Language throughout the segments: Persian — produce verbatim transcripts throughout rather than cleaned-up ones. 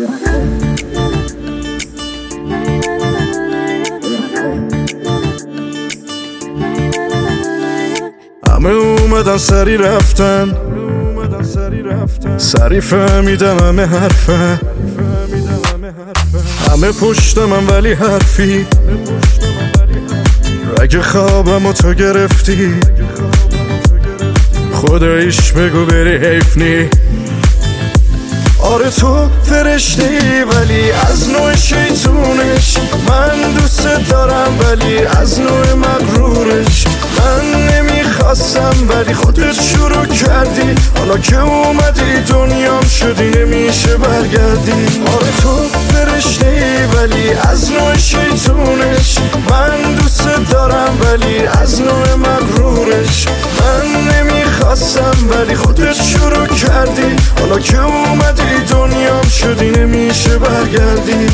همه اومدن سری رفتن، سری فهمیدم همه حرفن، همه پشت من ولی حرفی، اگه خوابم و تو گرفتی خداییش بگو بری حیف نی. آره تو فرشته‌ای ولی از نوع شیطونش، من دوست دارم ولی از نوع مغرورش. من نمیخواستم ولی خودت شروع کردی، حالا که اومدی دنیام شدی نمیشه برگردی. آره تو فرشته‌ای ولی از نوع شیطونش، من دوست دارم ولی از نوع مغرورش. من نمیخواستم ولی خودت شروع کردی، حالا که اومدی دنیام شدی نمیشه برگردی.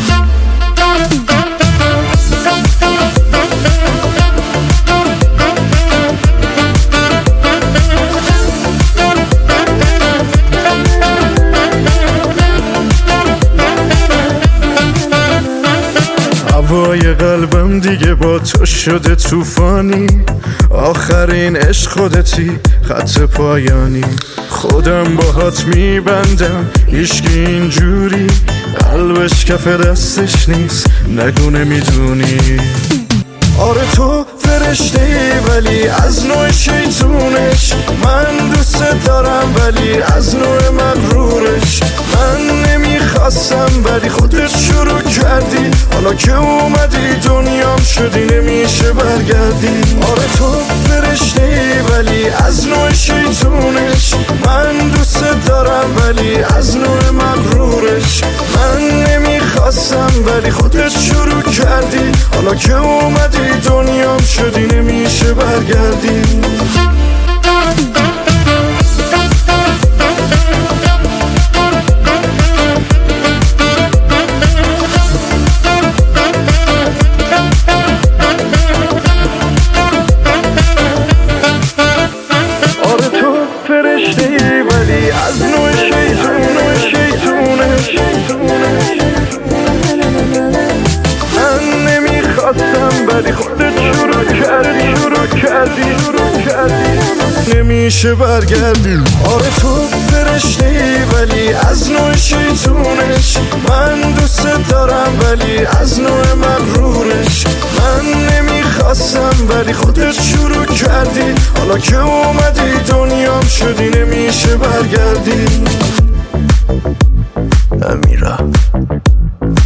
هوای قلبم دیگه با تو شده طوفانی، آخرین عشق خودتی، خط پایانی. خودم باهات میبندم هیچکی اینجوری، قلبش کف دستش نیست نگو نمیدونی. آره تو فرشته‌ای ولی از نوع شیطونش، من دوست دارم ولی از نوع مغرورش. من نمیخواستم ولی خودت شروع کردی، حالا که اومدی دنیام شدی نمیشه برگردی. آره تو فرشته‌ای ولی از نوع شیطونش، من دوست دارم ولی از نوع مغرورش. من نمیخواستم ولی خودت شروع کردی، حالا که اومدی دنیام شدی نمیشه برگردی. آره تو فرشته‌ای ولی از نوع شیطونه شیطونه من نمیخواستم ولی خودت شروع کردی شروع کردی شروع کردی نمیشه برگردی. آره تو فرشته‌ای ولی از نوع شیطونش، من دوست دارم ولی از نوع مغرورش. من نمیخواستم ولی خودت شروع کردی، حالا که اومدی دنیام شدی نمیشه برگردی. امیرا